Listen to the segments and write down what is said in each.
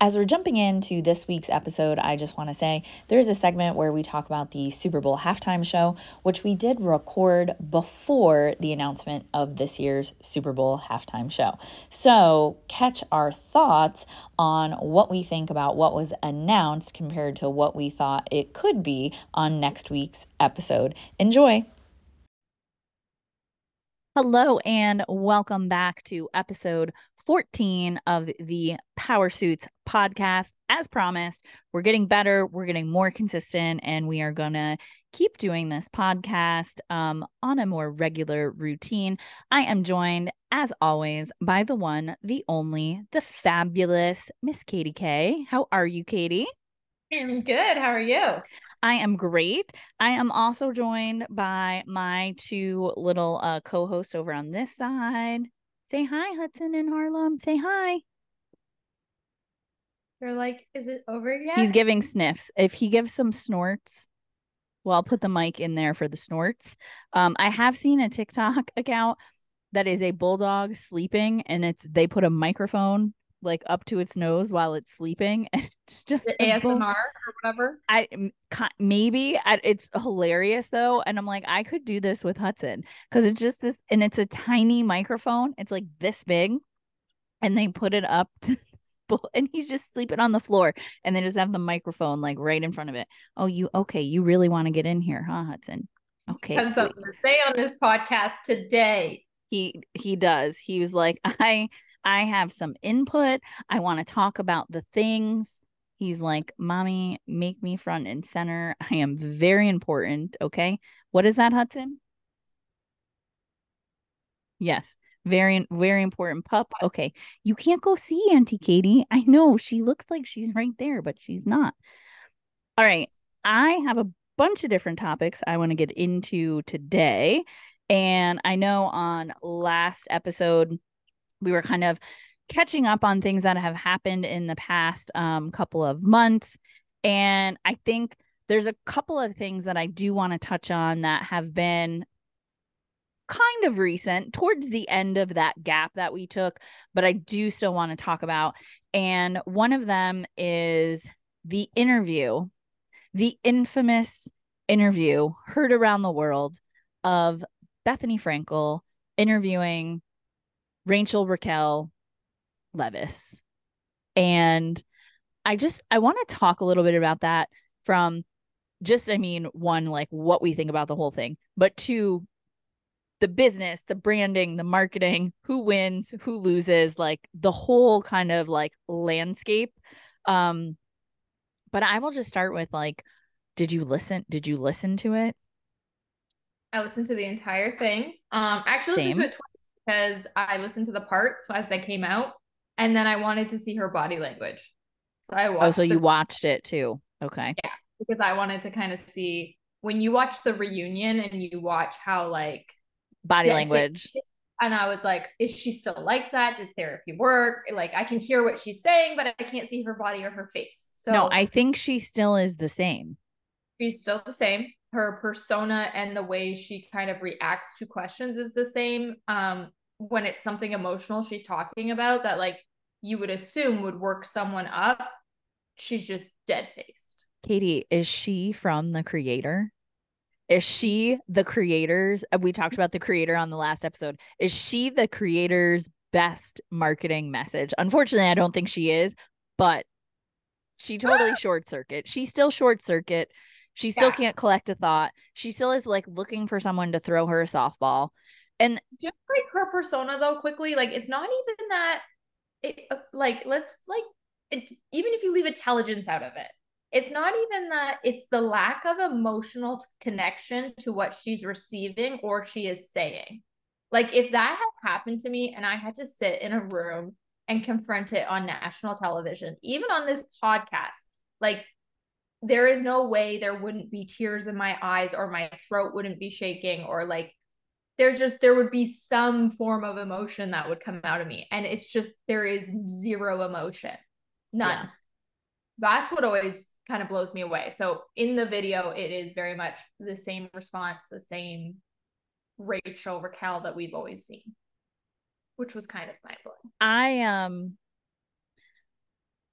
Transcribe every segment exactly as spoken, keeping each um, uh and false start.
As we're jumping into this week's episode, I just want to say there's a segment where we talk about the Super Bowl halftime show, which we did record before the announcement of this year's Super Bowl halftime show. So catch our thoughts on what we think about what was announced compared to what we thought it could be on next week's episode. Enjoy. Hello and welcome back to episode fourteen of the Power Suits podcast. As promised, we're getting better, we're getting more consistent, and we are going to keep doing this podcast um, on a more regular routine. I am joined, as always, by the one, the only, the fabulous Miss Katie K. How are you, Katie? I'm good. How are you? I am great. I am also joined by my two little uh, co-hosts over on this side. Say hi, Hudson and Harlem. Say hi. They're like, is it over yet? He's giving sniffs. If he gives some snorts, well, I'll put the mic in there for the snorts. Um, I have seen a TikTok account that is a bulldog sleeping, and it's they put a microphone like up to its nose while it's sleeping, and it's just the the A S M R bull- or whatever. I maybe I, it's hilarious though, and I'm like, I could do this with Hudson because it's just this, and it's a tiny microphone. It's like this big, and they put it up to, and he's just sleeping on the floor, and they just have the microphone like right in front of it. Oh, you okay? You really want to get in here, huh, Hudson? Okay, Had something to say on this podcast today. He he does. He was like, I I have some input. I want to talk about the things. He's like, Mommy, make me front and center. I am very important. Okay. What is that, Hudson? Yes. Very, very important pup. Okay. You can't go see Auntie Katie. I know she looks like she's right there, but she's not. All right. I have a bunch of different topics I want to get into today. And I know on last episode, we were kind of catching up on things that have happened in the past um, couple of months. And I think there's a couple of things that I do want to touch on that have been kind of recent towards the end of that gap that we took, but I do still want to talk about. And one of them is the interview, the infamous interview heard around the world of Bethenny Frankel interviewing Rachel Raquel Leviss. And I just, I want to talk a little bit about that from just, I mean, one, like what we think about the whole thing, but two, the business, the branding, the marketing, who wins, who loses, like the whole kind of like landscape. Um, but I will just start with like, did you listen? Did you listen to it? I listened to the entire thing. Um, I actually listened to Same. it twice because I listened to the parts as they came out, and then I wanted to see her body language. So I Oh, so watched you the watched it too. Okay. yeah, because I wanted to kind of see when you watch the reunion and you watch how like Body dead face. language. And I was like, is she still like that? Did therapy work? Like, I can hear what she's saying, but I can't see her body or her face. No, So I think she still is the same. she's still the same. Her persona and the way she kind of reacts to questions is the same. Um, when it's something emotional she's talking about that, like, you would assume would work someone up, she's just dead faced. Katie, is she from the creator? Is she the creators? We talked about the creator on the last episode. Is she the creator's best marketing message? Unfortunately, I don't think she is, but she totally short circuit. She still short circuit. She still Yeah. can't collect a thought. She still is like looking for someone to throw her a softball. And Just like her persona, though, quickly, like, it's not even that it, uh, like, let's, like, it, even if you leave intelligence out of it, it's not even that, it's the lack of emotional connection to what she's receiving or she is saying. Like, if that had happened to me and I had to sit in a room and confront it on national television, even on this podcast, like, there is no way there wouldn't be tears in my eyes or my throat wouldn't be shaking or like there just there would be some form of emotion that would come out of me, and it's just there is zero emotion, none. yeah. That's what always kind of blows me away. So in the video it is very much the same response, the same Rachel Raquel that we've always seen, which was kind of mind blowing. I um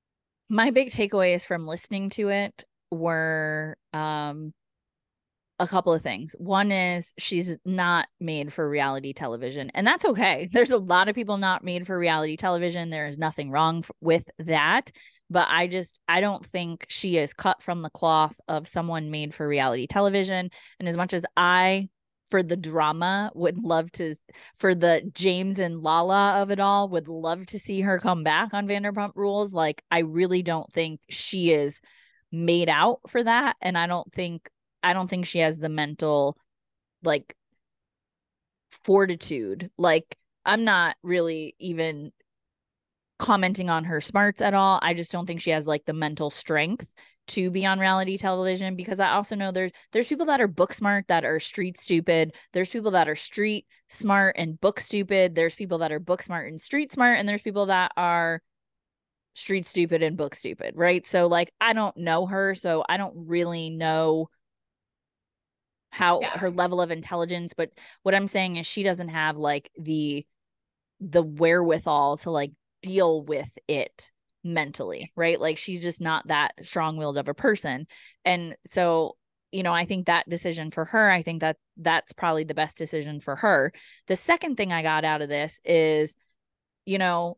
my big takeaways from listening to it were um a couple of things. One is she's not made for reality television, and that's okay. There's a lot of people not made for reality television. There is nothing wrong f- with that. But I just, I don't think she is cut from the cloth of someone made for reality television. And as much as I, for the drama, would love to, for the James and Lala of it all, would love to see her come back on Vanderpump Rules, like, I really don't think she is made out for that. And I don't think I don't think she has the mental like fortitude. Like, I'm not really even commenting on her smarts at all. I just don't think she has like the mental strength to be on reality television, because I also know there's there's people that are book smart that are street stupid. There's people that are street smart and book stupid. There's people that are book smart and street smart, and there's people that are street stupid and book stupid, right? So like, I don't know her, so I don't really know how Yeah. her level of intelligence, but what I'm saying is she doesn't have like the the wherewithal to like deal with it mentally, right? Like, she's just not that strong-willed of a person. And so, you know, I think that decision for her, I think that that's probably the best decision for her. The second thing I got out of this is, you know,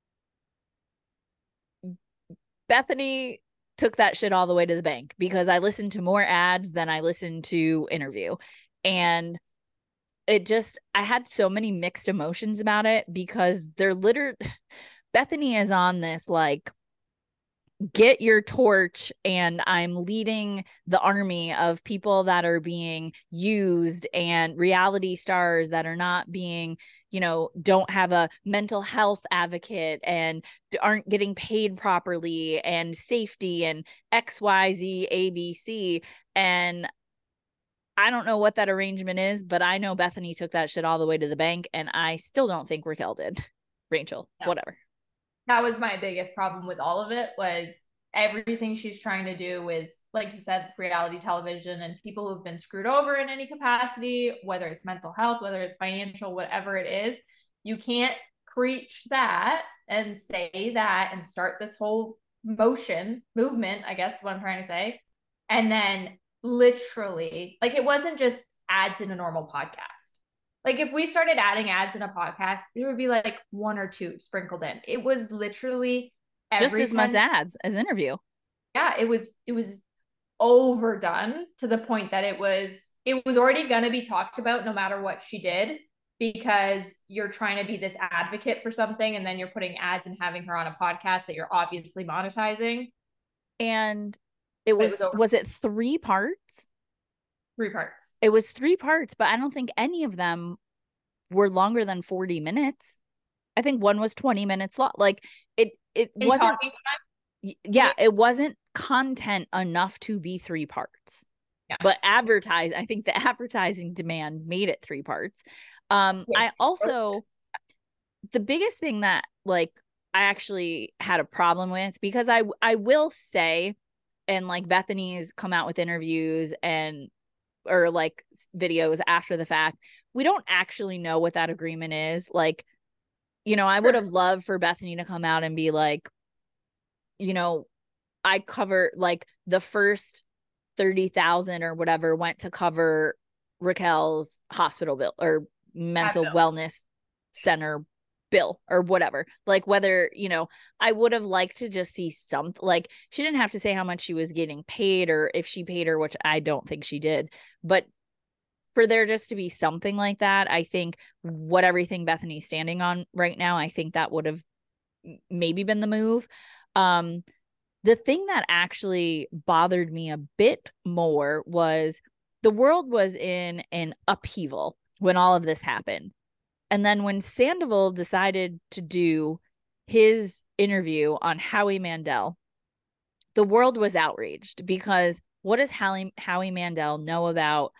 Bethany took that shit all the way to the bank, because I listened to more ads than I listened to interview. And it just, I had so many mixed emotions about it, because they're literally, Bethany is on this like, get your torch, and I'm leading the army of people that are being used, and reality stars that are not being, you know, don't have a mental health advocate and aren't getting paid properly, and safety, and X Y Z A B C. And I don't know what that arrangement is, but I know Bethany took that shit all the way to the bank, and I still don't think Raquel did. Rachel, No. whatever. That was my biggest problem with all of it, was everything she's trying to do with, like you said, reality television and people who've been screwed over in any capacity, whether it's mental health, whether it's financial, whatever it is. You can't preach that and say that and start this whole motion movement, I guess is what I'm trying to say. And then literally, like, it wasn't just ads in a normal podcast. Like, if we started adding ads in a podcast, there would be like one or two sprinkled in. It was literally Just every as much ten ads as interview. Yeah, it was it was overdone to the point that it was it was already going to be talked about no matter what she did, because you're trying to be this advocate for something, and then you're putting ads and having her on a podcast that you're obviously monetizing. And it was, it was, was it three parts? Three parts. It was three parts, but I don't think any of them were longer than forty minutes. I think one was twenty minutes long. Like, it it In wasn't talking time? Yeah, it wasn't content enough to be three parts. Yeah. But advertise, I think the advertising demand made it three parts. Um, yeah. I also, the biggest thing that like I actually had a problem with, because I I will say, and like Bethany's come out with interviews and or like videos after the fact, we don't actually know what that agreement is. Like, you know, I would have loved for Bethany to come out and be like, you know, I cover like the first thirty thousand or whatever went to cover Raquel's hospital bill or mental bill. Wellness center bill or whatever. Like, whether, you know, I would have liked to just see something. Like, she didn't have to say how much she was getting paid or if she paid her, which I don't think she did, but for there just to be something like that, I think what everything Bethany's standing on right now, I think that would have maybe been the move. Um, the thing that actually bothered me a bit more was the world was in an upheaval when all of this happened. And then when Sandoval decided to do his interview on Howie Mandel, the world was outraged, because what does Howie, Howie Mandel know about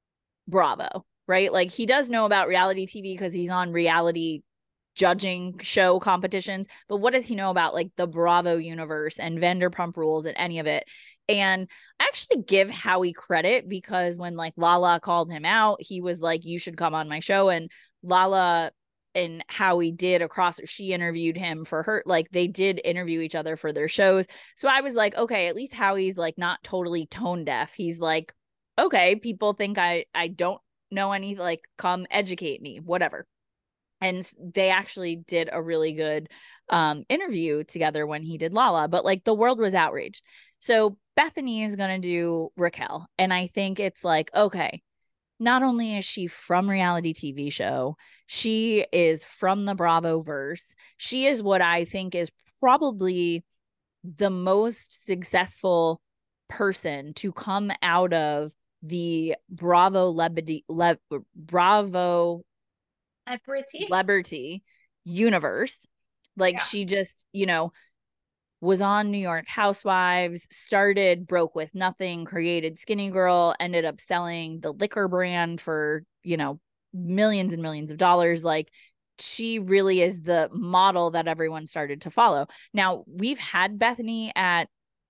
Bravo, right? Like, he does know about reality T V because he's on reality judging show competitions, but what does he know about like the Bravo universe and Vanderpump Rules and any of it? And I actually give Howie credit, because when like Lala called him out, he was like, you should come on my show. And Lala and Howie did across, she interviewed him for her, like they did interview each other for their shows. So I was like, okay, at least Howie's like not totally tone deaf. He's like, okay, people think I I don't know any, like come educate me, whatever. And they actually did a really good um interview together when he did Lala, but like the world was outraged. So Bethany is going to do Raquel, and I think it's like, okay, not only is she from reality T V show, she is from the Bravo verse. She is what I think is probably the most successful person to come out of the Bravo Liberty, Le, Bravo Liberty. Liberty universe. Like Yeah. she just, you know, was on New York Housewives, started broke with nothing, created Skinny Girl, ended up selling the liquor brand for, you know, millions and millions of dollars. Like she really is the model that everyone started to follow. Now, we've had Bethany at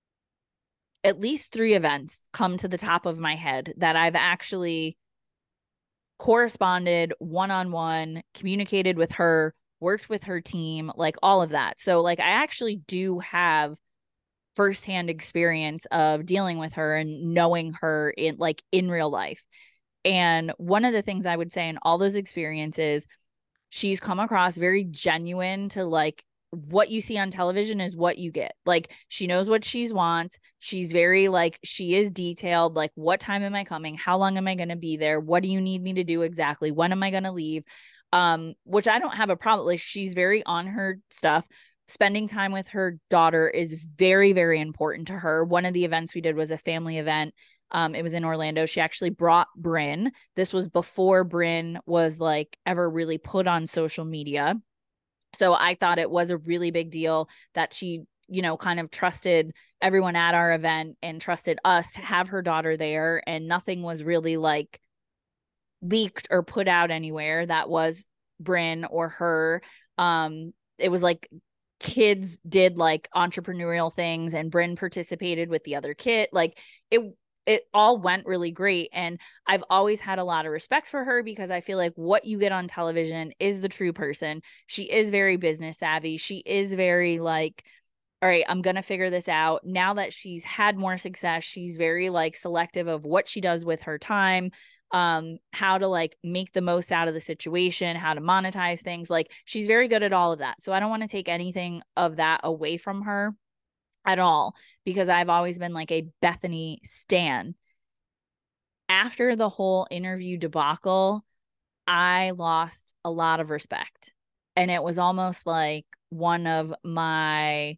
at least three events come to the top of my head that I've actually corresponded one-on-one, communicated with her, worked with her team, like all of that. So like I actually do have firsthand experience of dealing with her and knowing her in like in real life. And one of the things I would say in all those experiences, she's come across very genuine to like what you see on television is what you get. Like she knows what she wants. She's very like, she is detailed. Like, what time am I coming? How long am I going to be there? What do you need me to do exactly? When am I going to leave? Um, which I don't have a problem. Like she's very on her stuff. Spending time with her daughter is very, very important to her. One of the events we did was a family event. Um, it was in Orlando. She actually brought Bryn. This was before Bryn was like ever really put on social media. So I thought it was a really big deal that she, you know, kind of trusted everyone at our event and trusted us to have her daughter there. And nothing was really like leaked or put out anywhere that was Bryn or her. Um, it was like kids did like entrepreneurial things and Bryn participated with the other kid. Like it, it all went really great. And I've always had a lot of respect for her because I feel like what you get on television is the true person. She is very business savvy. She is very like, all right, I'm going to figure this out. Now that she's had more success, she's very like selective of what she does with her time, um, how to like make the most out of the situation, how to monetize things. Like she's very good at all of that. So I don't want to take anything of that away from her at all because I've always been like a Bethany stan. After the whole interview debacle, I lost a lot of respect. And it was almost like one of my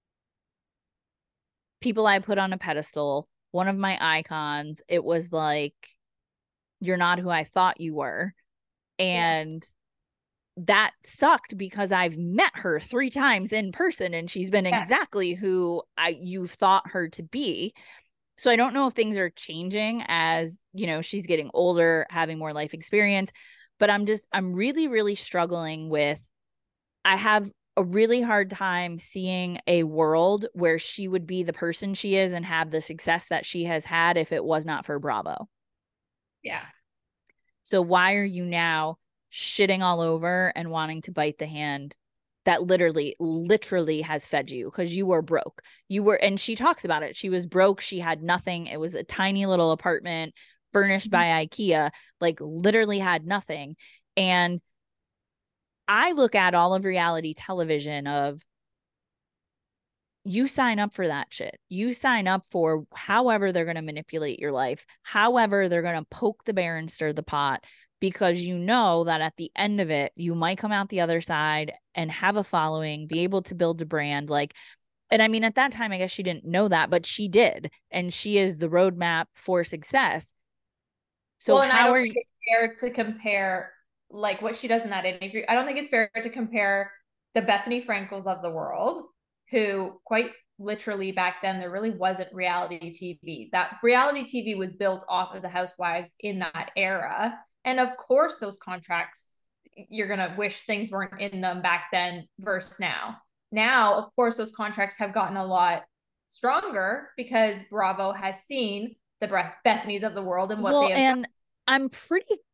people I put on a pedestal, one of my icons. It was like, you're not who I thought you were. And yeah, that sucked because I've met her three times in person and she's been Yeah. exactly who I you've thought her to be. So I don't know if things are changing as, you know, she's getting older, having more life experience, but I'm just I'm really really struggling with I have a really hard time seeing a world where she would be the person she is and have the success that she has had if it was not for Bravo. Yeah. So why are you now shitting all over and wanting to bite the hand that literally, literally has fed you? Because you were broke. You were, and she talks about it. She was broke. She had nothing. It was a tiny little apartment furnished Mhm. by IKEA, like literally had nothing. And I look at all of reality television of you sign up for that shit. You sign up for however they're going to manipulate your life, however they're going to poke the bear and stir the pot, because you know that at the end of it, you might come out the other side and have a following, be able to build a brand. Like, and I mean, at that time, I guess she didn't know that, but she did. And she is the roadmap for success. So Well, and I how don't are think you? it's fair to compare like what she does in that interview. I don't think it's fair to compare the Bethany Frankels of the world, who quite literally back then there really wasn't reality T V. That reality T V was built off of the Housewives in that era. And of course, those contracts, you're gonna wish things weren't in them back then versus now. Now, of course, those contracts have gotten a lot stronger because Bravo has seen the Bethany's of the world and what Well, they have done. and I'm pretty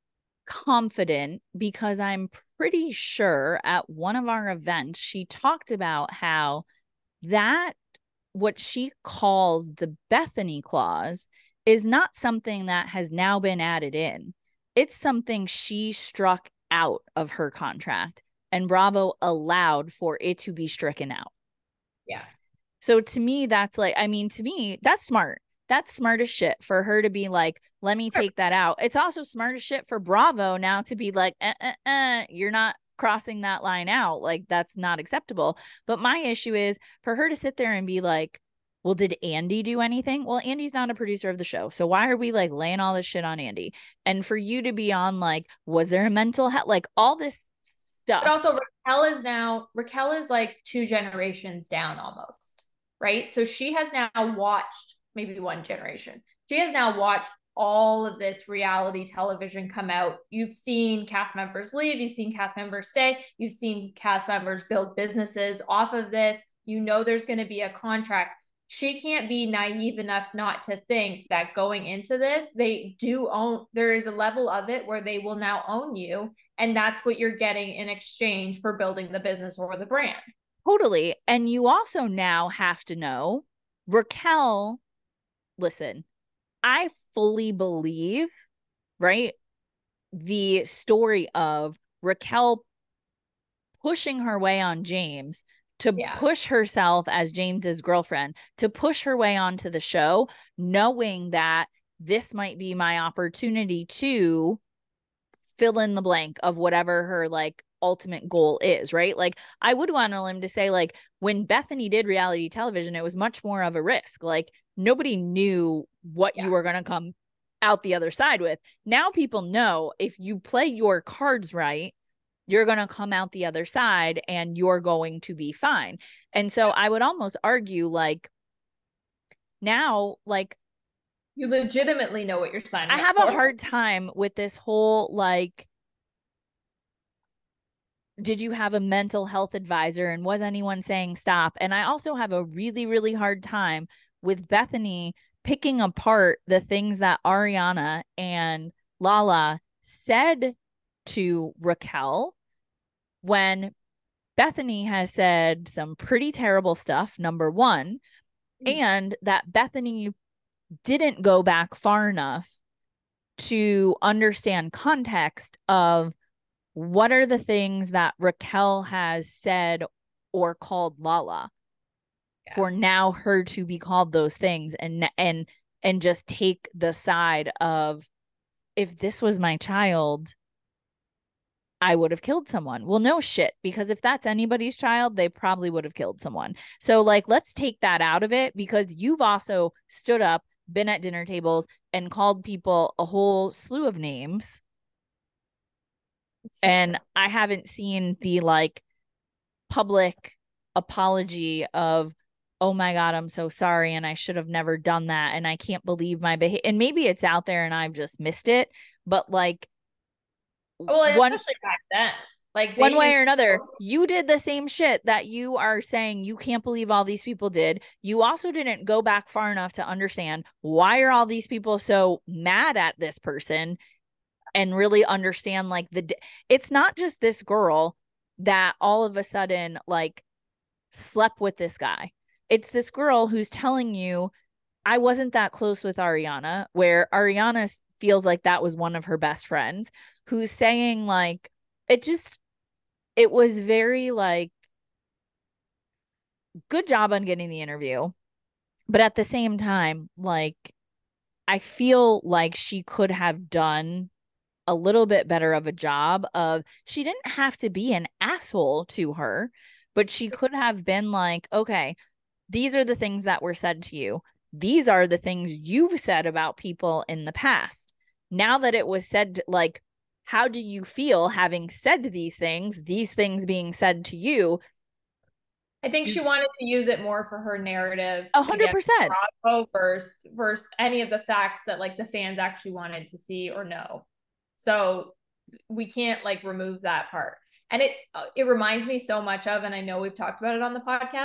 confident because I'm pretty sure at one of our events, she talked about how that what she calls the Bethany clause is not something that has now been added in. It's something she struck out of her contract, and Bravo allowed for it to be stricken out. Yeah. So to me, that's like, I mean, to me, that's smart. That's smart as shit for her to be like, let me take that out. It's also smart as shit for Bravo now to be like, eh, eh, eh, you're not crossing that line out. Like, that's not acceptable. But my issue is for her to sit there and be like, well, did Andy do anything? Well, Andy's not a producer of the show. So why are we like laying all this shit on Andy? And for you to be on like, was there a mental health, like all this stuff. But also Raquel is now, Raquel is like two generations down almost, right? So she has now watched maybe one generation. She has now watched all of this reality television come out. You've seen cast members leave, you've seen cast members stay, you've seen cast members build businesses off of this. You know there's going to be a contract. She can't be naive enough not to think that going into this, they do own, there is a level of it where they will now own you. And that's what you're getting in exchange for building the business or the brand. Totally. And you also now have to know, Raquel, listen, I fully believe, right, the story of Raquel pushing her way on James to yeah. push herself as James's girlfriend, to push her way onto the show, knowing that this might be my opportunity to fill in the blank of whatever her like ultimate goal is, right? Like I would want him to say like when Bethany did reality television, it was much more of a risk. Like nobody knew what yeah. you were going to come out the other side with. Now people know if you play your cards right, you're going to come out the other side and you're going to be fine. And so yeah. I would almost argue like now, like you legitimately know what you're signing I have for. a hard time with this whole, like, did you have a mental health advisor and was anyone saying stop? And I also have a really, really hard time with Bethany picking apart the things that Ariana and Lala said to Raquel when Bethany has said some pretty terrible stuff, number one, mm. and that Bethany didn't go back far enough to understand context of what are the things that Raquel has said or called Lala yeah. for now her to be called those things and and and just take the side of if this was my child, I would have killed someone. Well, no shit, because if that's anybody's child, they probably would have killed someone. So like, let's take that out of it because you've also stood up, been at dinner tables and called people a whole slew of names. And I haven't seen the like public apology of, oh my God, I'm so sorry. And I should have never done that. And I can't believe my behavior. And maybe it's out there and I've just missed it. But like, well, one, especially back then, like one way or another, you did the same shit that you are saying you can't believe all these people did. You also didn't go back far enough to understand why are all these people so mad at this person and really understand like the, it's not just this girl that all of a sudden like slept with this guy. It's this girl who's telling you, I wasn't that close with Ariana, where Ariana feels like that was one of her best friends, who's saying like, it just, it was very like, good job on getting the interview. But at the same time, like, I feel like she could have done a little bit better of a job of, she didn't have to be an asshole to her, but she could have been like, okay, these are the things that were said to you. These are the things you've said about people in the past. Now that it was said, like, how do you feel having said these things, these things being said to you? I think she wanted to use it more for her narrative. A hundred percent. Versus, versus any of the facts that like the fans actually wanted to see or know. So we can't like remove that part. And it, it reminds me so much of, and I know we've talked about it on the podcast,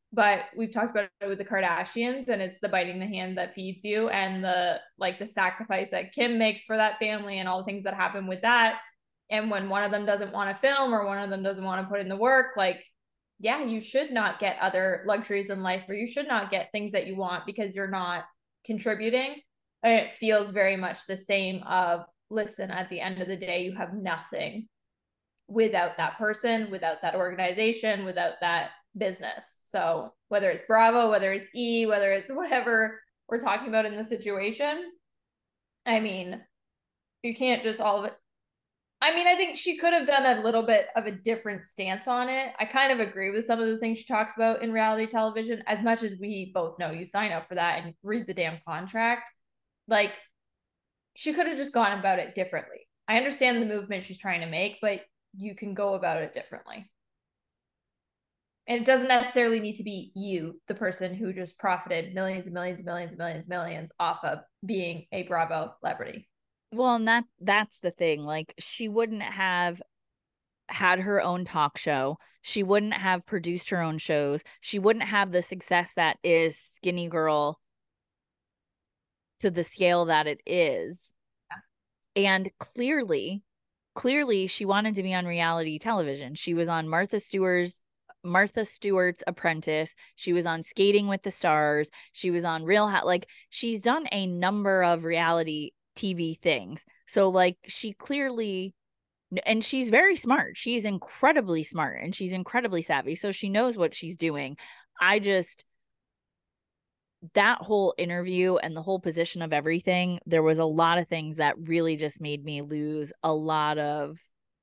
but we've talked about it with the Kardashians, and it's the biting the hand that feeds you, and the like the sacrifice that Kim makes for that family and all the things that happen with that. And when one of them doesn't want to film or one of them doesn't want to put in the work, like, yeah, you should not get other luxuries in life, or you should not get things that you want because you're not contributing. And it feels very much the same of, listen, at the end of the day, you have nothing without that person, without that organization, without that business. So whether it's Bravo, whether it's E, whether it's whatever we're talking about in the situation, I mean, you can't just all of it. I mean, I think she could have done a little bit of a different stance on it. I kind of agree with some of the things she talks about in reality television, as much as we both know you sign up for that and read the damn contract. Like, she could have just gone about it differently. I understand the movement she's trying to make, but you can go about it differently. And it doesn't necessarily need to be you, the person who just profited millions and millions and millions and millions and millions off of being a Bravo celebrity. Well, and that that's the thing. Like, she wouldn't have had her own talk show. She wouldn't have produced her own shows. She wouldn't have the success that is Skinny Girl to the scale that it is. Yeah. And clearly, clearly she wanted to be on reality television. She was on Martha Stewart's Martha Stewart's Apprentice. She was on Skating with the Stars. She was on Real Hot. Like, she's done a number of reality T V things. So like, she clearly, and she's very smart. She's incredibly smart and she's incredibly savvy. So she knows what she's doing. I just, that whole interview and the whole position of everything, there was a lot of things that really just made me lose a lot of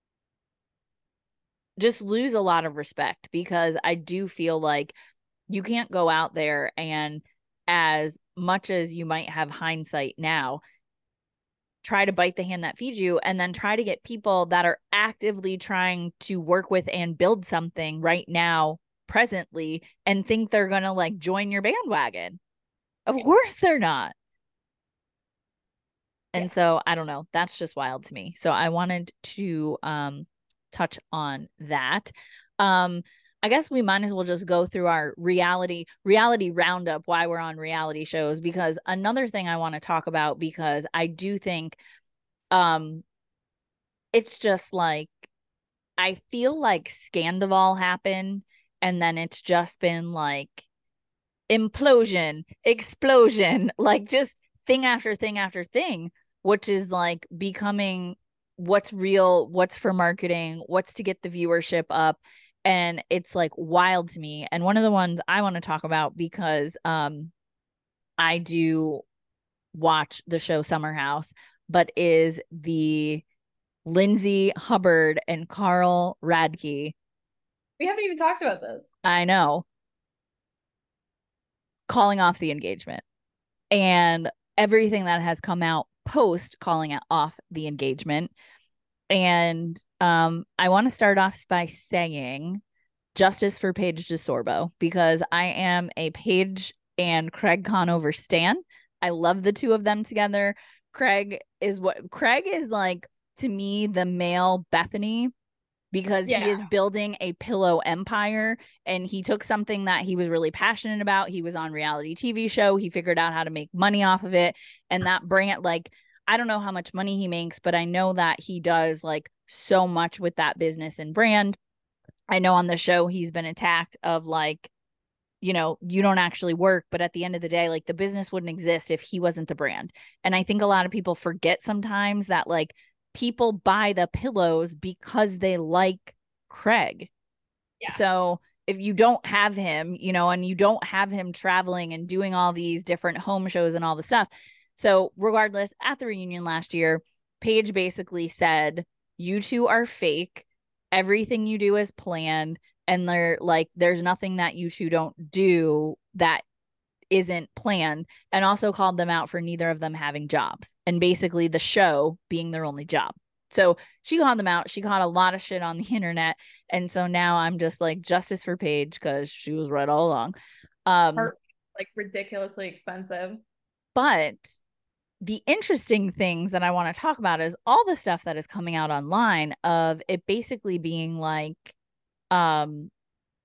just lose a lot of respect, because I do feel like you can't go out there and, as much as you might have hindsight now, try to bite the hand that feeds you and then try to get people that are actively trying to work with and build something right now, presently, and think they're going to like join your bandwagon. Of course they're not. And yeah. So I don't know. That's just wild to me. So I wanted to um, touch on that. Um, I guess we might as well just go through our reality reality roundup, why we're on reality shows, because another thing I want to talk about, because I do think um, it's just like, I feel like Scandoval happened and then it's just been like implosion, explosion, like just thing after thing after thing, which is like becoming what's real, what's for marketing, what's to get the viewership up. And it's like wild to me. And one of the ones I want to talk about, because um, I do watch the show Summer House, but is the Lindsay Hubbard and Carl Radke. We haven't even talked about this. I know. Calling off the engagement and everything that has come out post calling off the engagement. And um, I want to start off by saying justice for Paige DeSorbo, because I am a Paige and Craig Conover stan. I love the two of them together. Craig is what Craig is like to me, the male Bethany, because yeah. he is building a pillow empire, and he took something that he was really passionate about. He was on reality T V show. He figured out how to make money off of it. And that brand, like, I don't know how much money he makes, but I know that he does like so much with that business and brand. I know on the show he's been attacked of like, you know, you don't actually work, but at the end of the day, like, the business wouldn't exist if he wasn't the brand. And I think a lot of people forget sometimes that like people buy the pillows because they like Craig. Yeah. So if you don't have him, you know, and you don't have him traveling and doing all these different home shows and all the stuff. So regardless, at the reunion last year, Paige basically said, you two are fake. Everything you do is planned. And they're like, there's nothing that you two don't do that isn't planned, and also called them out for neither of them having jobs and basically the show being their only job. So she called them out. She caught a lot of shit on the internet. And so now I'm just like, justice for Paige, because she was right all along. Um, Her, like, ridiculously expensive. But the interesting things that I want to talk about is all the stuff that is coming out online of it basically being like, um,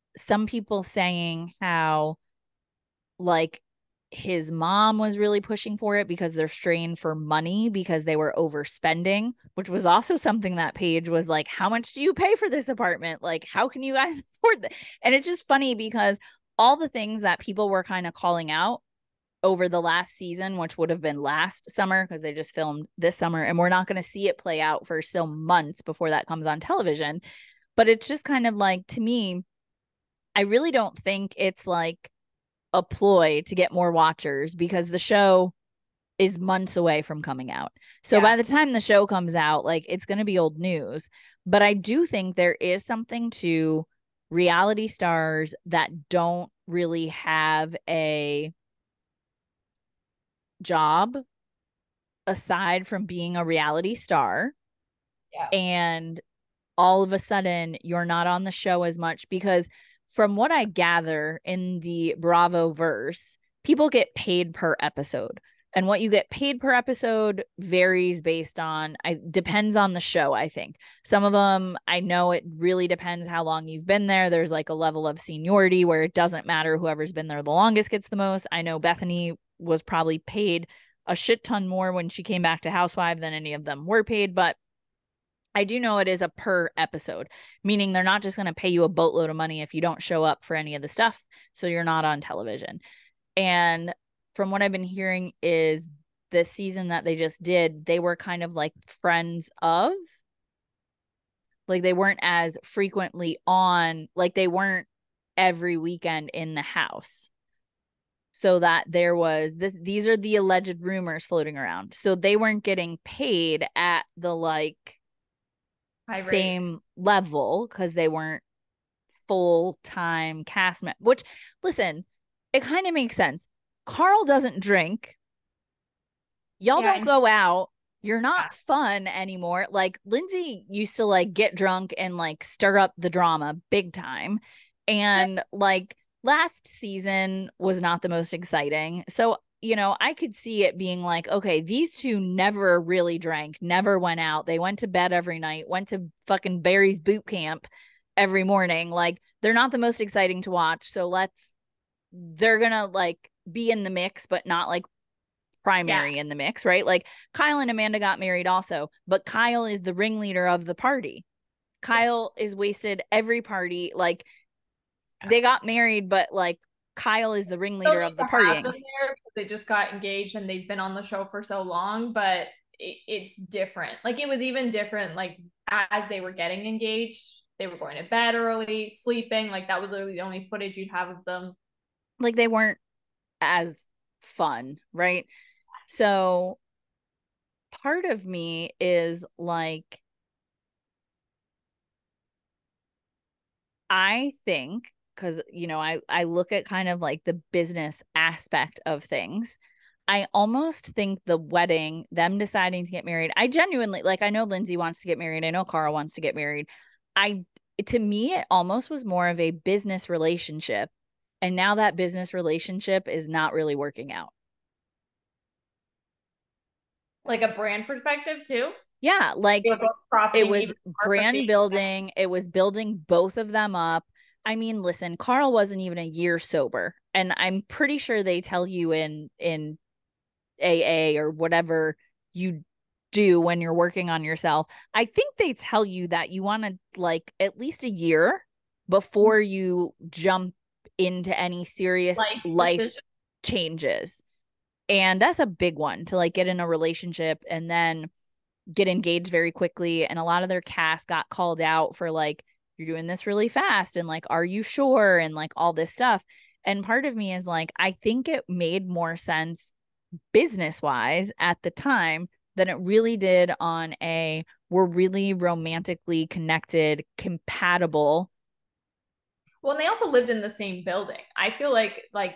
some people saying how like his mom was really pushing for it because they're strained for money because they were overspending, which was also something that Paige was like, how much do you pay for this apartment? Like, how can you guys afford that? And it's just funny because all the things that people were kind of calling out over the last season, which would have been last summer because they just filmed this summer, and we're not going to see it play out for still months before that comes on television. But it's just kind of like, to me, I really don't think it's like a ploy to get more watchers because the show is months away from coming out. So Yeah. by the time the show comes out, like it's going to be old news. But I do think there is something to reality stars that don't really have a job aside from being a reality star. Yeah. And all of a sudden you're not on the show as much because from what I gather in the Bravo verse, people get paid per episode. And what you get paid per episode varies based on, I depends on the show, I think. Some of them, I know it really depends how long you've been there. There's like a level of seniority where it doesn't matter, whoever's been there the longest gets the most. I know Bethany was probably paid a shit ton more when she came back to Housewives than any of them were paid, but I do know it is a per episode, meaning they're not just going to pay you a boatload of money if you don't show up for any of the stuff. So you're not on television. And from what I've been hearing is the season that they just did, they were kind of like friends of, like they weren't as frequently on, like they weren't every weekend in the house. So that there was this, these are the alleged rumors floating around. So they weren't getting paid at the like High same rate. level because they weren't full-time cast members, which listen, it kind of makes sense. Carl doesn't drink. Y'all Yeah. don't And go out. You're yeah. not fun anymore. Like Lindsay used to like get drunk and like stir up the drama big time. And like last season was not the most exciting. So, you know, I could see it being like, okay, these two never really drank, never went out. They went to bed every night, went to fucking Barry's boot camp every morning. Like they're not the most exciting to watch. So let's, they're gonna like be in the mix, but not like Yeah. primary in the mix, right? Like Kyle and Amanda got married also, but Kyle is the ringleader of the party. Yeah. Kyle is wasted every party. Like they got married, but like Kyle is the Still ringleader need of the to have them partying. there because they just got engaged and they've been on the show for so long, but it, it's different. Like it was even different, like as they were getting engaged, they were going to bed early, sleeping. Like that was literally the only footage you'd have of them. Like they weren't as fun, right? So part of me is like, I think because you know I I look at kind of like the business aspect of things. I almost think the wedding, them deciding to get married, I genuinely like I know Lindsay wants to get married. I know Carl wants to get married. I to me it almost was more of a business relationship. And now that business relationship is not really working out. Like a brand perspective too. Yeah, They like were both it profiting was even more from brand being building. It was building both of them up. I mean, listen, Carl wasn't even a year sober, and I'm pretty sure they tell you in in A A or whatever you do when you're working on yourself. I think they tell you that you want to like at least a year before you jump into any serious life life decisions. changes. And that's a big one to like get in a relationship and then get engaged very quickly. And a lot of their cast got called out for like, you're doing this really fast. And like, are you sure? And like all this stuff. And part of me is like, I think it made more sense business wise at the time than it really did on a we're really romantically connected, compatible. Well, and they also lived in the same building. I feel like like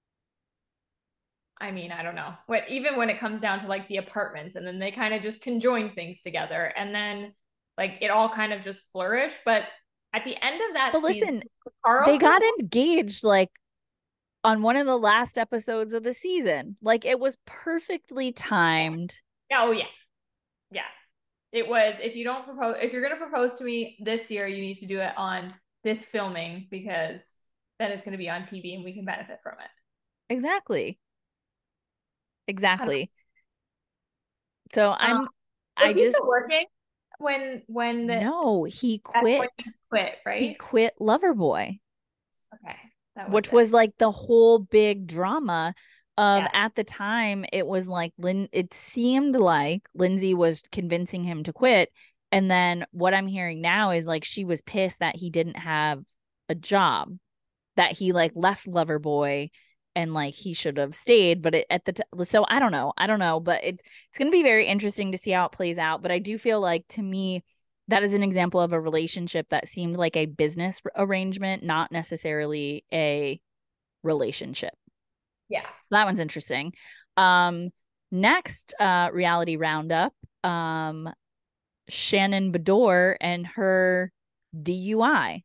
I mean, I don't know. What even when it comes down to like the apartments and then they kind of just conjoin things together and then like it all kind of just flourished. But at the end of that But season, listen, they Carlson, got engaged like on one of the last episodes of the season. Like it was perfectly timed. oh yeah, yeah. It was if you don't propose if you're gonna propose to me this year, you need to do it on this filming because then it's going to be on T V and we can benefit from it. Exactly. Exactly. So Um, I'm was I he just still working when when the, no, he that's when quit. he quit, He right? quit Loverboy, Okay, that was which it. was like the whole big drama of Yeah, at the time it was like Lin it seemed like Lindsay was convincing him to quit. And then what I'm hearing now is like she was pissed that he didn't have a job, that he like left Loverboy and like he should have stayed. But it, at the t- so I don't know, I don't know, but it's it's going to be very interesting to see how it plays out. But I do feel like to me that is an example of a relationship that seemed like a business arrangement, not necessarily a relationship. yeah. That one's interesting. Um, next uh, reality roundup, um, Shannon Bedore and her D U I.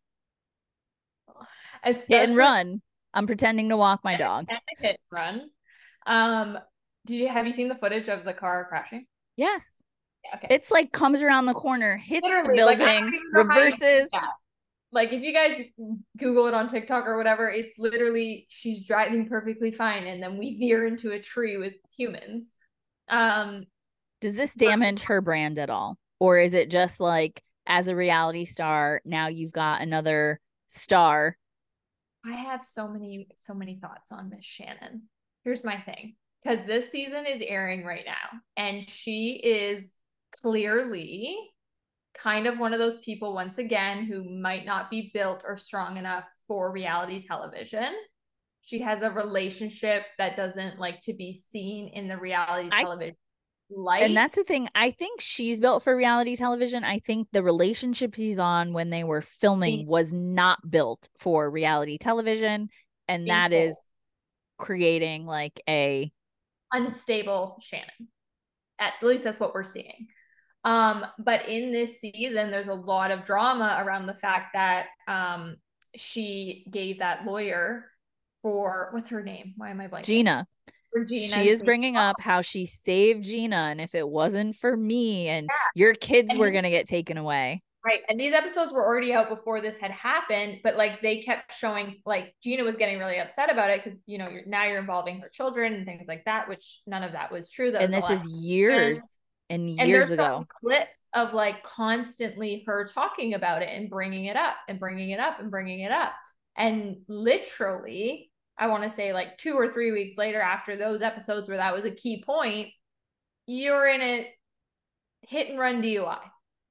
Hit and Especially run. I'm pretending to walk my dog. hit and run. Um, did you have you seen the footage of the car crashing? Yes. Yeah, okay. It's like comes around the corner, hits the Literally, like I building, don't even know how you do reverses. that. Like if you guys Google it on TikTok or whatever, it's literally she's driving perfectly fine, and then we veer into a tree with humans. Um, Does this damage her brand at all? Or is it just like as a reality star, now you've got another star? I have so many, so many thoughts on Miss Shannon. Here's my thing. Because this season is airing right now, and she is clearly kind of one of those people, once again, who might not be built or strong enough for reality television. She has a relationship that doesn't like to be seen in the reality I television and light. that's the thing. I think she's built for reality television. I think the relationship she's on when they were filming was not built for reality television. And Being that is told creating like a unstable Shannon. At least that's what we're seeing. Um, but in this season, there's a lot of drama around the fact that um, she gave that lawyer for what's her name? Why am I blanking? Gina. She Regina's is name. bringing up how she saved Gina. And if it wasn't for me and Yeah. your kids And were going to get taken away. right. And these episodes were already out before this had happened, but like they kept showing like Gina was getting really upset about it because you know you're now you're involving her children and things like that, which none of that was true. That And was a this lot. is years and And they're years showing ago. clips of like constantly her talking about it and bringing it up and bringing it up and bringing it up. And literally, I want to say like two or three weeks later, after those episodes where that was a key point, you're in a hit and run D U I.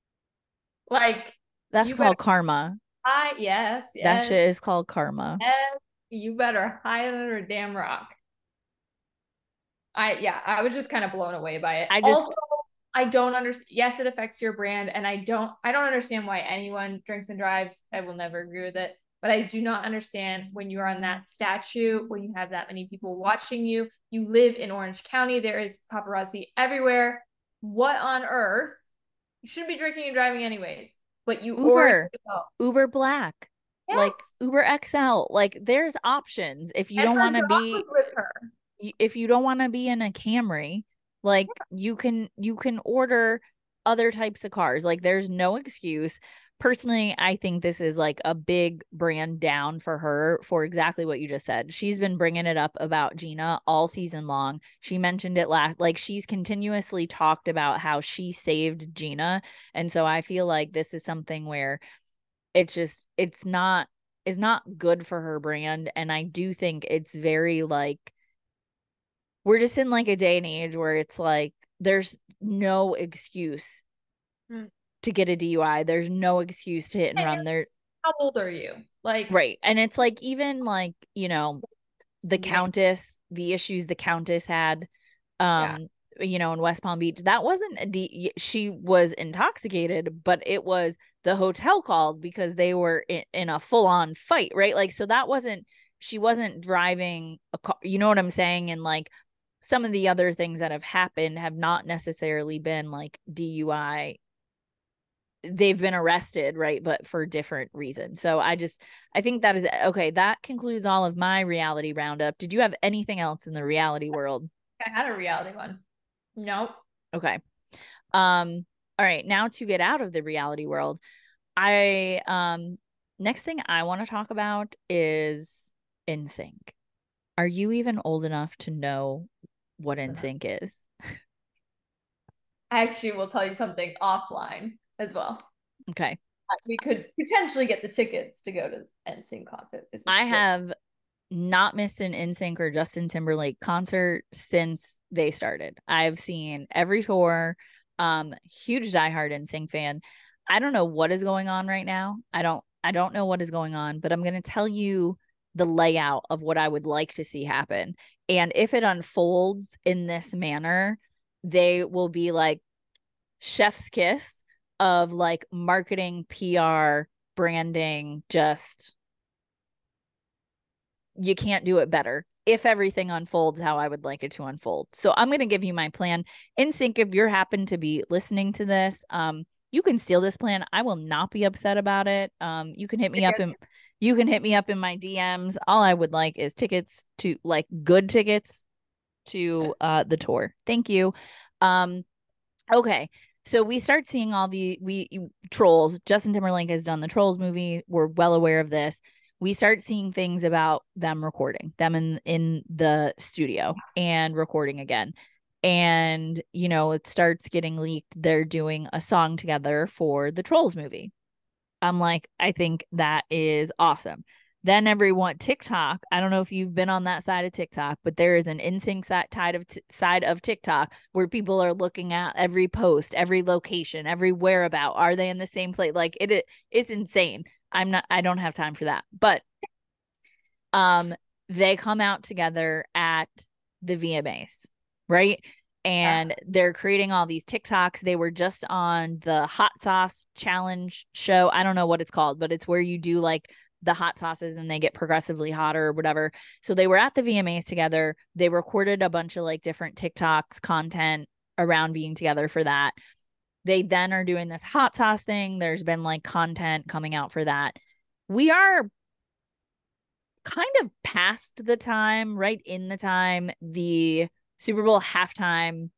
Like, That's you better called karma. hide. Yes, That yes, shit is called karma. yes. You better hide under a damn rock. I, yeah, I was just kind of blown away by it. I Also, just I don't understand. Yes, it affects your brand, and I don't. I don't understand why anyone drinks and drives. I will never agree with it. But I do not understand when you're on that statue, when you have that many people watching you. You live in Orange County. There is paparazzi everywhere. What on earth? You shouldn't be drinking and driving anyways. But you already Uber, know. Uber Black, like Yes. Uber X L. Like there's options if you And don't her want to dog was be with her. if you don't want to be in a Camry, like you can you can order other types of cars. Like there's no excuse. Personally, I think this is like a big brand down for her for exactly what you just said. She's been bringing it up about Gina all season long. She mentioned it last, like she's continuously talked about how she saved Gina. And so I feel like this is something where it's just, it's not, is not good for her brand. And I do think it's very like, we're just in like a day and age where it's like there's no excuse Mm. to get a D U I. There's no excuse to hit and run there. How old are you? Like, Right. And it's like even like, you know, the Countess, the issues the Countess had yeah. um you know in West Palm Beach, that wasn't a D she was intoxicated, but it was the hotel called because they were in, in a full-on fight, right? Like so that wasn't she wasn't driving a car, you know what I'm saying? And like some of the other things that have happened have not necessarily been like D U I. They've been arrested, right? But for different reasons. So I just, I think that is okay. That concludes all of my reality roundup. Did you have anything else in the reality world? I had a reality one. Nope. Okay. Um, all right. Now to get out of the reality world, I um Next thing I want to talk about is N Sync. Are you even old enough to know what N Sync is? I actually will tell you something offline as well. Okay. We could potentially get the tickets to go to N Sync concert. I have not missed an N Sync or Justin Timberlake concert since they started. I've seen every tour. Um, huge diehard N Sync fan. I don't know what is going on right now. I don't I don't know what is going on, but I'm going to tell you the layout of what I would like to see happen. And if it unfolds in this manner, they will be like chef's kiss of like marketing, P R, branding, just you can't do it better if everything unfolds how I would like it to unfold. So I'm going to give you my plan. N Sync, if you're happen to be listening to this, um, you can steal this plan. I will not be upset about it. Um, you can hit me up in you can hit me up in my D Ms. All I would like is tickets to like good tickets to uh the tour. Thank you. Um, okay. So we start seeing all the we Trolls. Justin Timberlake has done the Trolls movie. We're well aware of this. We start seeing things about them recording, them in in the studio and recording again. And, you know, it starts getting leaked. They're doing a song together for the Trolls movie. I'm like, I think that is awesome. Then everyone TikTok, I don't know if you've been on that side of TikTok, but there is an N Sync side of t- side of TikTok where people are looking at every post, every location, every whereabout. Are they in the same place? Like it, it it's insane. I'm not I don't have time for that. But um they come out together at the V M As, right? And they're creating all these TikToks. They were just on the hot sauce challenge show. I don't know what it's called, but it's where you do like the hot sauces and they get progressively hotter or whatever. So they were at the V M As together. They recorded a bunch of like different TikToks content around being together for that. They then are doing this hot sauce thing. There's been like content coming out for that. We are kind of past the time, right in the time the Super Bowl halftime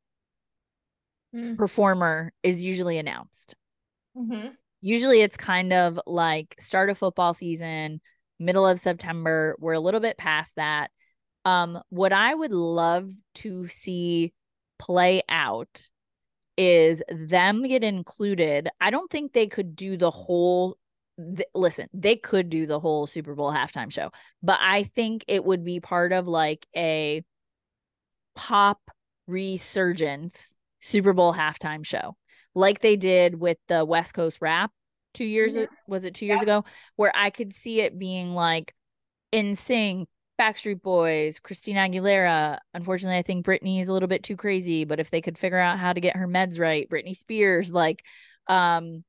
mm. performer is usually announced. Mm-hmm. Usually it's kind of like start of football season, middle of September. We're a little bit past that. Um, what I would love to see play out is them get included. I don't think they could do the whole th- listen, they could do the whole Super Bowl halftime show, but I think it would be part of like a pop resurgence Super Bowl halftime show, like they did with the West Coast Rap two years mm-hmm. was it two years yeah. ago, where I could see it being like N Sync, Backstreet Boys, Christina Aguilera. Unfortunately, I think Britney is a little bit too crazy, but if they could figure out how to get her meds right, Britney Spears, like, um,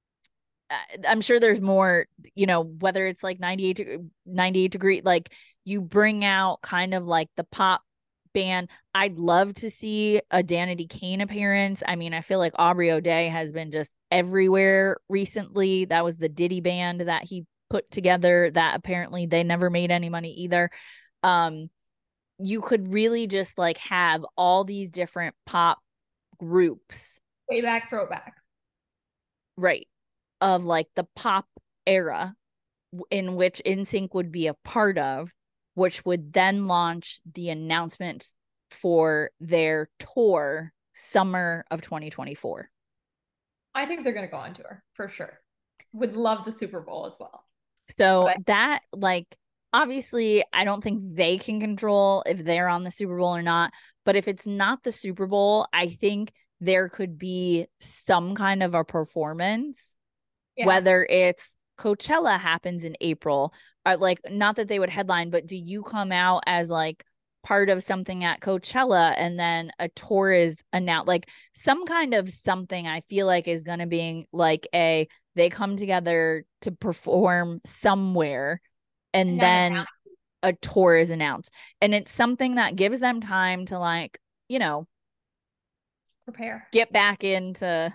I'm sure there's more, you know, whether it's like ninety-eight, ninety-eight degree, like you bring out kind of like the pop band. I'd love to see a Danity Kane appearance. I mean, I feel like Aubrey O'Day has been just everywhere recently. That was the Diddy band that he put together that apparently they never made any money either. Um, you could really just like have all these different pop groups. Way back, throwback. Right. Of like the pop era in which N Sync would be a part of, which would then launch the announcements for their tour summer of twenty twenty-four. I think they're going to go on tour for sure. Would love the Super Bowl as well. So but- that like, obviously I don't think they can control if they're on the Super Bowl or not, but if it's not the Super Bowl, I think there could be some kind of a performance, yeah. whether it's Coachella happens in April, or like, not that they would headline, but do you come out as like part of something at Coachella and then a tour is announced, like some kind of something I feel like is going to be like a, they come together to perform somewhere and, and then, then a tour is announced. And it's something that gives them time to like, you know, prepare, get back into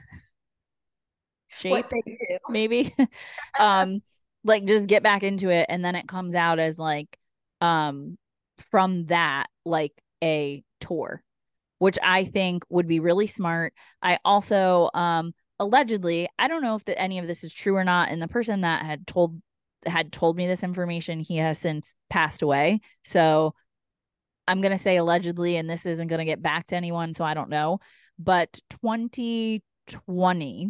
shape, maybe. um, like just get back into it. And then it comes out as like, um, from that, like a tour, which I think would be really smart. I also, um, allegedly, I don't know if the, any of this is true or not. And the person that had told had told me this information. He has since passed away. So I'm going to say allegedly, and this isn't going to get back to anyone, so I don't know. But twenty twenty,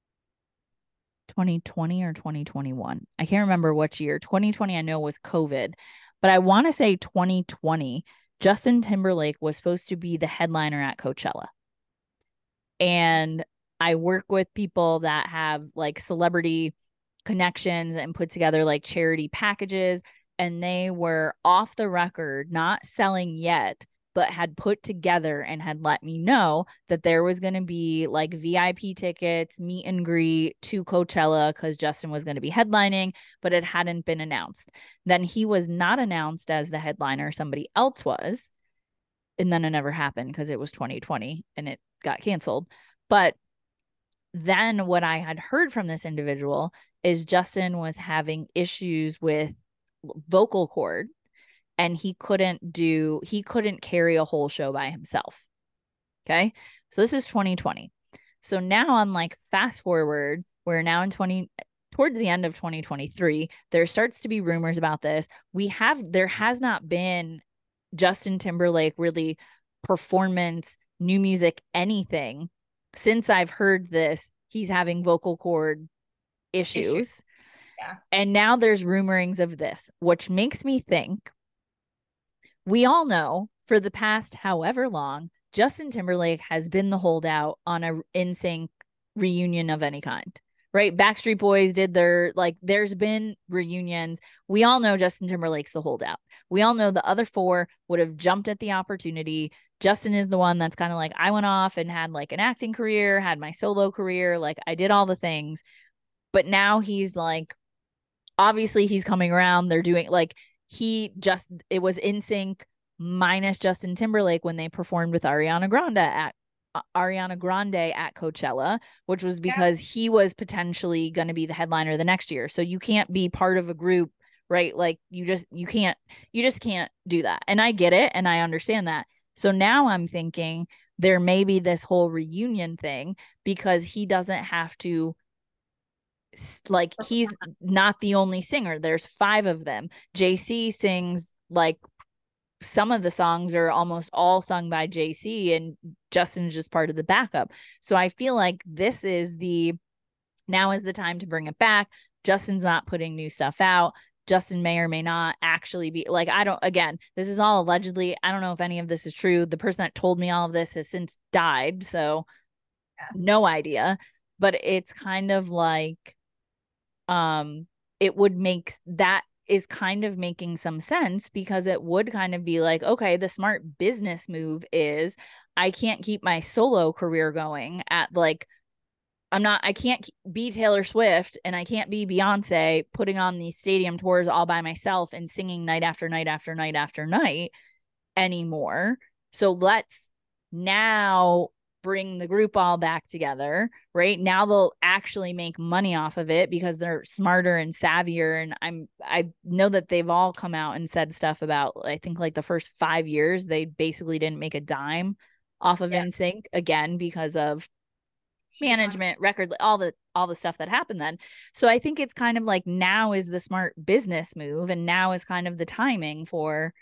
twenty twenty or twenty twenty-one, I can't remember which year. twenty twenty, I know, was COVID, but I want to say twenty twenty, Justin Timberlake was supposed to be the headliner at Coachella. And I work with people that have like celebrity connections and put together like charity packages. And they were off the record, not selling yet, but had put together and had let me know that there was going to be like V I P tickets, meet and greet to Coachella because Justin was going to be headlining, but it hadn't been announced. Then he was not announced as the headliner. Somebody else was. And then it never happened because it was twenty twenty and it got canceled. But then what I had heard from this individual is Justin was having issues with vocal cord, and he couldn't do, he couldn't carry a whole show by himself. Okay. So this is twenty twenty. So now I'm like, fast forward, we're now in twenty, towards the end of twenty twenty-three, there starts to be rumors about this. We have, there has not been Justin Timberlake really performance, new music, anything since I've heard this. He's having vocal cord issues. issues. Yeah. And now there's rumorings of this, which makes me think, we all know for the past however long, Justin Timberlake has been the holdout on a N Sync reunion of any kind, right? Backstreet Boys did their, like, there's been reunions. We all know Justin Timberlake's the holdout. We all know the other four would have jumped at the opportunity. Justin is the one that's kind of like, I went off and had like an acting career, had my solo career. Like, I did all the things, but now he's like, obviously he's coming around. They're doing like, he just, it was N Sync minus Justin Timberlake when they performed with Ariana Grande at uh, Ariana Grande at Coachella, which was because yeah. he was potentially going to be the headliner the next year. So you can't be part of a group, right? Like you just, you can't, you just can't do that. And I get it. And I understand that. So now I'm thinking there may be this whole reunion thing because he doesn't have to, like, he's not the only singer. There's five of them. J C sings, like, some of the songs are almost all sung by J C, and Justin's just part of the backup. So I feel like this is the, now is the time to bring it back. Justin's not putting new stuff out. Justin may or may not actually be, like, I don't, again, this is all allegedly. I don't know if any of this is true. The person that told me all of this has since died. So yeah. no idea, but it's kind of like, um, it would make, that is kind of making some sense because it would kind of be like, okay, the smart business move is I can't keep my solo career going at like, I'm not, I can't be Taylor Swift and I can't be Beyonce putting on these stadium tours all by myself and singing night after night after night after night anymore. So let's now bring the group all back together, right? Now they'll actually make money off of it because they're smarter and savvier. And I'm, I know that they've all come out and said stuff about, I think like the first five years, they basically didn't make a dime off of yeah. N Sync again, because of management, record, all the, all the stuff that happened then. So I think it's kind of like now is the smart business move. And now is kind of the timing for.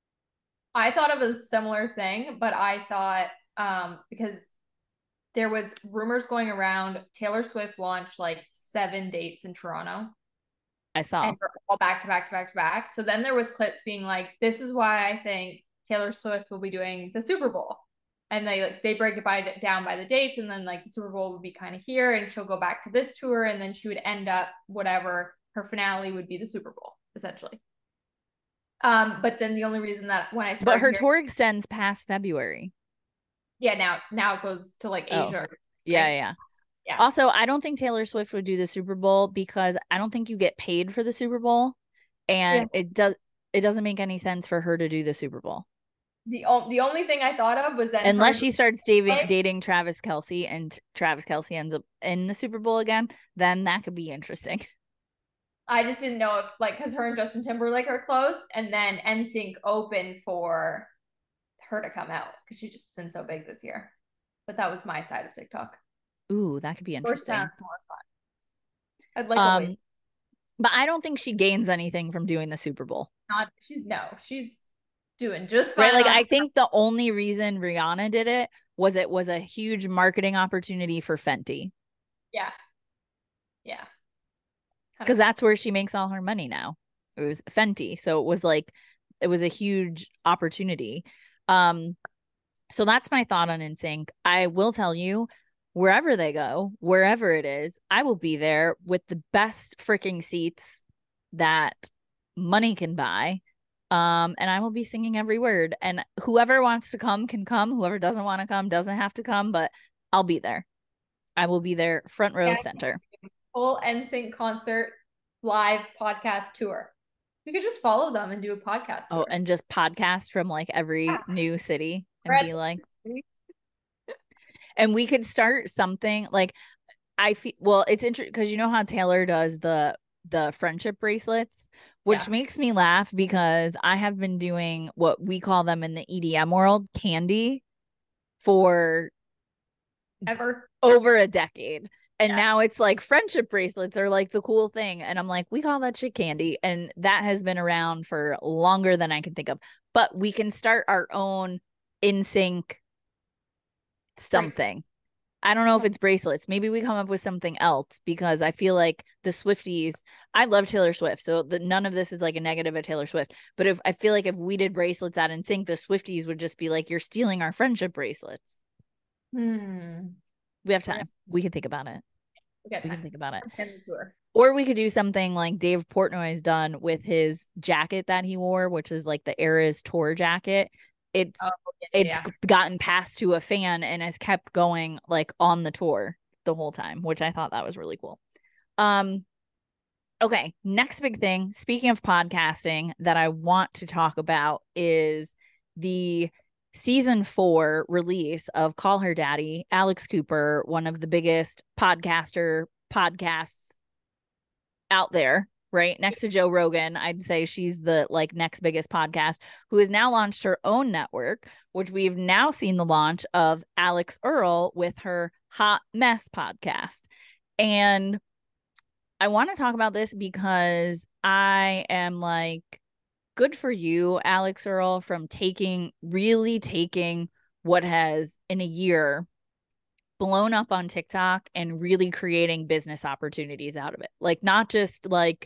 I thought of a similar thing, but I thought, um, because there was rumors going around, Taylor Swift launched like seven dates in Toronto. I saw. And all back to back to back to back. So then there was clips being like, this is why I think Taylor Swift will be doing the Super Bowl. And they like they break it by down by the dates, and then like the Super Bowl would be kind of here, and she'll go back to this tour, and then she would end up whatever her finale would be the Super Bowl, essentially. Um, but then the only reason that when I started but her hearing, tour extends past February. Yeah, now now it goes to like Asia. Oh. Right? Yeah, yeah. Yeah. Also, I don't think Taylor Swift would do the Super Bowl because I don't think you get paid for the Super Bowl, and yeah. it does it doesn't make any sense for her to do the Super Bowl. The the only thing I thought of was that unless she starts dating dating Travis Kelce and Travis Kelce ends up in the Super Bowl again, then that could be interesting. I just didn't know if like because her and Justin Timberlake are close, and then N Sync open for her to come out because she's just been so big this year. But that was my side of TikTok. Ooh, that could be interesting. More fun. I'd like um, a wait. But I don't think she gains anything from doing the Super Bowl. Not she's no, she's doing just Right? fine Like on I think the only reason Rihanna did it was it was a huge marketing opportunity for Fenty. Yeah. Yeah. Because that's where she makes all her money now. It was Fenty. So it was like it was a huge opportunity. Um, so that's my thought on N Sync. I will tell you, wherever they go, wherever it is, I will be there with the best freaking seats that money can buy. Um, and I will be singing every word. And whoever wants to come can come. Whoever doesn't want to come doesn't have to come, but I'll be there. I will be there front row yeah, center. Full N Sync concert live podcast tour. You could just follow them and do a podcast Oh, tour. and just podcast from like every yeah. new city and Red. Be like, and we could start something like I feel well, it's interesting because you know how Taylor does the the friendship bracelets, which yeah. makes me laugh because I have been doing what we call them in the E D M world, candy, for ever over a decade. And yeah. now it's like friendship bracelets are like the cool thing. And I'm like, we call that shit candy. And that has been around for longer than I can think of. But we can start our own N Sync something. Bracelet. I don't know if it's bracelets. Maybe we come up with something else because I feel like the Swifties, I love Taylor Swift. So the, none of this is like a negative of Taylor Swift. But if I feel like if we did bracelets at N Sync, the Swifties would just be like, you're stealing our friendship bracelets. Hmm. We have time. We can think about it. We, we can think about it. Tour. Or we could do something like Dave Portnoy's done with his jacket that he wore, which is like the Eras tour jacket. It's oh, yeah, it's yeah. gotten passed to a fan and has kept going like on the tour the whole time, which I thought that was really cool. Um, okay, next big thing, speaking of podcasting that I want to talk about is the season four release of Call Her Daddy. Alex Cooper, one of the biggest podcaster podcasts out there, right next to Joe Rogan. I'd say she's the like next biggest podcast, who has now launched her own network, which we've now seen the launch of Alex Earle with her Hot Mess podcast. And I want to talk about this because I am like, good for you, Alex Earle, from taking, really taking what has in a year blown up on TikTok and really creating business opportunities out of it. Like not just like,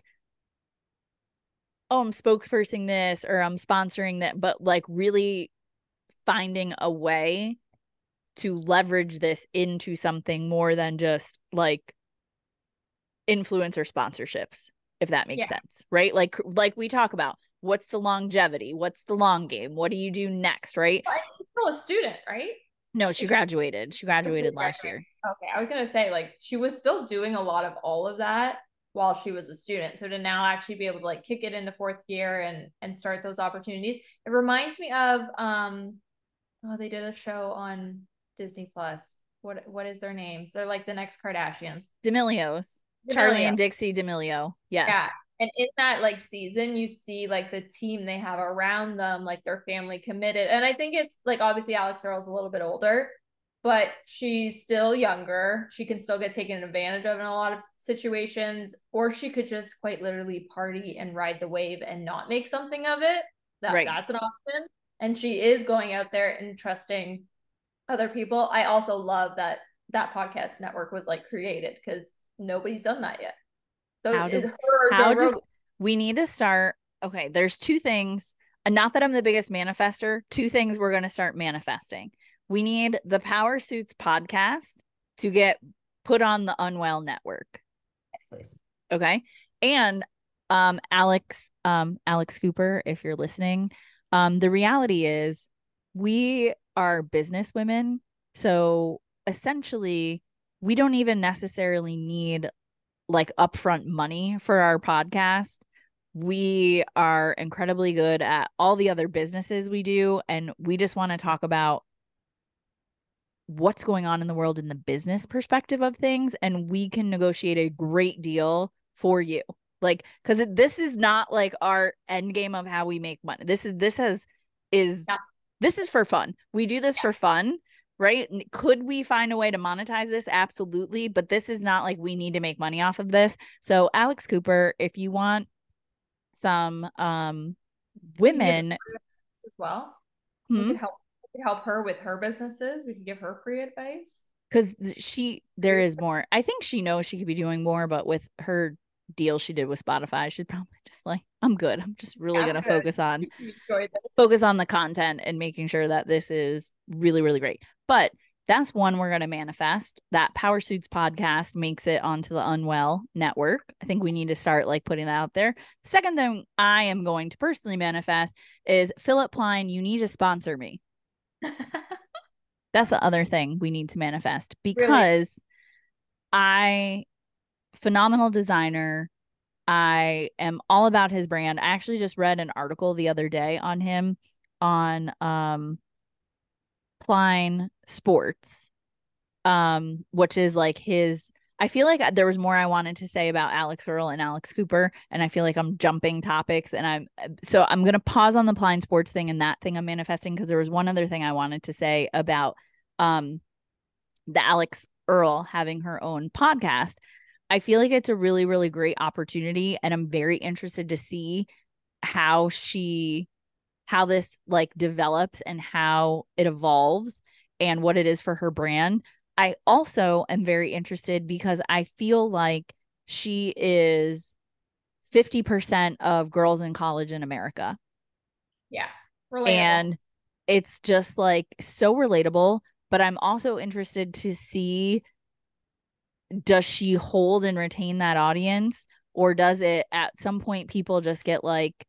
oh, I'm spokespersoning this or I'm sponsoring that, but like really finding a way to leverage this into something more than just like influencer sponsorships, if that makes yeah. sense, right? Like, like we talk about, what's the longevity? What's the long game? What do you do next, right? Well, she's still a student, right? No, she graduated. She graduated last year. Okay, I was going to say, like, she was still doing a lot of all of that while she was a student. So to now actually be able to, like, kick it into fourth year and and start those opportunities. It reminds me of, um, oh, they did a show on Disney Plus. What What is their names? They're like the next Kardashians. D'Amelio's. Charlie and Dixie D'Amelio. Yes. Yeah. And in that like season, you see like the team they have around them, like their family committed. And I think it's like obviously Alex Earle's a little bit older, but she's still younger. She can still get taken advantage of in a lot of situations, or she could just quite literally party and ride the wave and not make something of it. That right. That's an option. And she is going out there and trusting other people. I also love that that podcast network was like created because nobody's done that yet. So how do, her, how do we need to start? Okay, there's two things. Not that I'm the biggest manifester. Two things we're going to start manifesting. We need the Power Suits podcast to get put on the Unwell Network. Please. Okay. And um, Alex, um, Alex Cooper, if you're listening, um, the reality is we are business women. So essentially, we don't even necessarily need like upfront money for our podcast. We are incredibly good at all the other businesses we do. And we just want to talk about what's going on in the world in the business perspective of things. And we can negotiate a great deal for you. Like, cause this is not like our end game of how we make money. This is, this has, is, yeah. this is for fun. We do this yeah. for fun. right? Could we find a way to monetize this? Absolutely. But this is not like we need to make money off of this. So Alex Cooper, if you want some um women as well. We hmm? could help we could help her with her businesses. We could give her free advice. Because she there is more. I think she knows she could be doing more, but with her deal she did with Spotify, she's probably just like, I'm good. I'm just really Yeah, gonna I'm good. focus on Enjoy this. focus on the content and making sure that this is really, really great. But that's one we're going to manifest. That Power Suits podcast makes it onto the Unwell network. I think we need to start like putting that out there. The second thing I am going to personally manifest is Philip Plein, you need to sponsor me. That's the other thing we need to manifest because really? I, phenomenal designer. I am all about his brand. I actually just read an article the other day on him on um Plein Sports, um, which is like his. I feel like there was more I wanted to say about Alex Earl and Alex Cooper, and I feel like I'm jumping topics, and I'm so I'm gonna pause on the Plein Sports thing and that thing I'm manifesting because there was one other thing I wanted to say about um the Alex Earl having her own podcast. I feel like it's a really, really great opportunity, and I'm very interested to see how she how this like develops and how it evolves and what it is for her brand. I also am very interested because I feel like she is fifty percent of girls in college in America. Yeah. Relatable. And it's just like so relatable, but I'm also interested to see, does she hold and retain that audience, or does it at some point people just get like,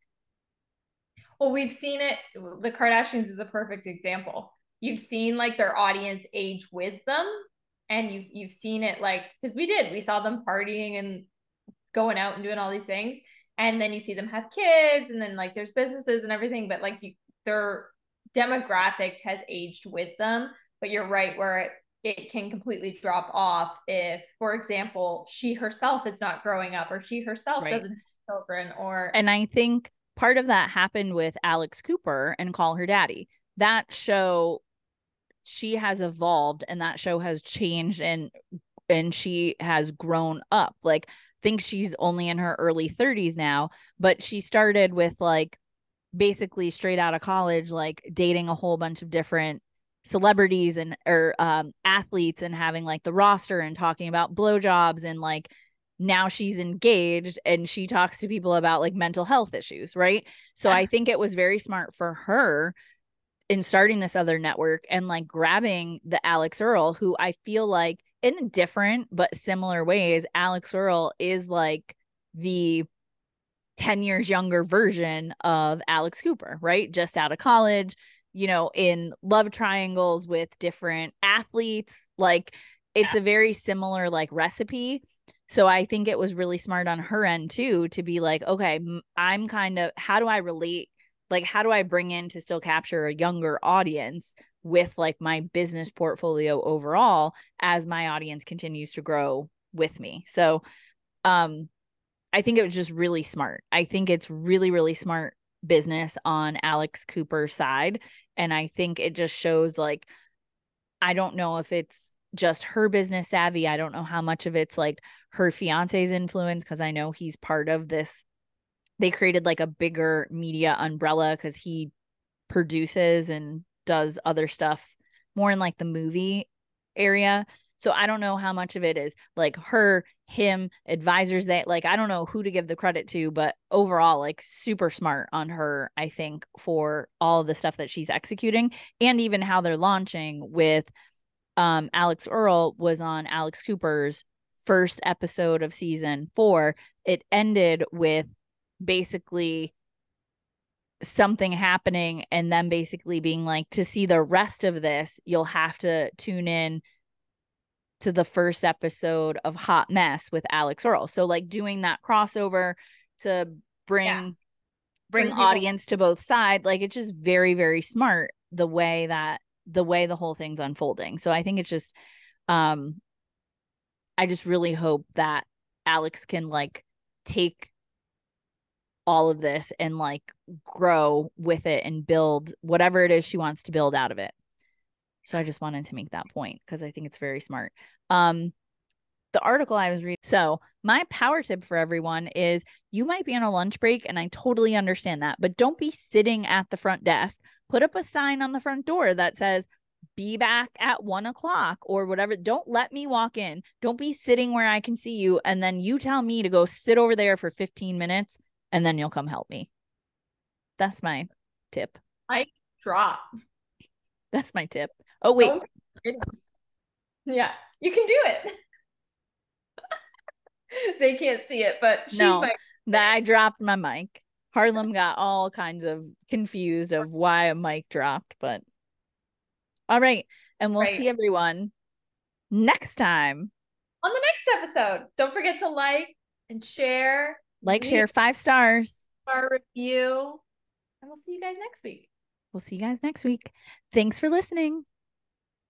well, we've seen it. The Kardashians is a perfect example. You've seen like their audience age with them, and you've you've seen it like because we did. We saw them partying and going out and doing all these things, and then you see them have kids, and then like there's businesses and everything, but like you, their demographic has aged with them. But you're right, where it, it can completely drop off if, for example, she herself is not growing up, or she herself right. doesn't have children, or and I think part of that happened with Alex Cooper and Call Her Daddy. That show, she has evolved, and that show has changed, and and she has grown up. Like, I think she's only in her early thirties now, but she started with like basically straight out of college, like dating a whole bunch of different celebrities and or um, athletes, and having like the roster and talking about blowjobs, and like now she's engaged and she talks to people about like mental health issues, right? So yeah. I think it was very smart for her in starting this other network and like grabbing the Alex Earl, who I feel like in different but similar ways, Alex Earl is like the ten years younger version of Alex Cooper, right? Just out of college, you know, in love triangles with different athletes. Like, it's yeah. a very similar like recipe. So I think it was really smart on her end too, to be like, okay, I'm kind of, how do I relate? Like, how do I bring in to still capture a younger audience with like my business portfolio overall as my audience continues to grow with me? So, um, I think it was just really smart. I think it's really, really smart business on Alex Cooper's side. And I think it just shows like, I don't know if it's just her business savvy. I don't know how much of it's like her fiance's influence, because I know he's part of this. They created like a bigger media umbrella because he produces and does other stuff more in like the movie area. So I don't know how much of it is like her, him, advisors, that like, I don't know who to give the credit to, but overall, like, super smart on her, I think, for all of the stuff that she's executing, and even how they're launching with um, Alex Earl was on Alex Cooper's first episode of season four. It ended with basically something happening and then basically being like, to see the rest of this, you'll have to tune in to the first episode of Hot Mess with Alex Earl. So like doing that crossover to bring yeah. bring, bring audience to both sides, like, it's just very, very smart the way that the way the whole thing's unfolding. So I think it's just um I just really hope that Alex can like take all of this and like grow with it and build whatever it is she wants to build out of it. So I just wanted to make that point because I think it's very smart. Um, the article I was reading. So my power tip for everyone is you might be on a lunch break and I totally understand that, but don't be sitting at the front desk. Put up a sign on the front door that says, be back at one o'clock or whatever. Don't let me walk in. Don't be sitting where I can see you. And then you tell me to go sit over there for fifteen minutes and then you'll come help me. That's my tip. I drop. That's my tip. Oh, wait. Don't... Yeah, you can do it. They can't see it, but she's no, my... that I dropped my mic. Harlem got all kinds of confused of why a mic dropped, but all right. And we'll right. see everyone next time on the next episode. Don't forget to like and share. Like, share, five stars. Our review. And we'll see you guys next week. We'll see you guys next week. Thanks for listening.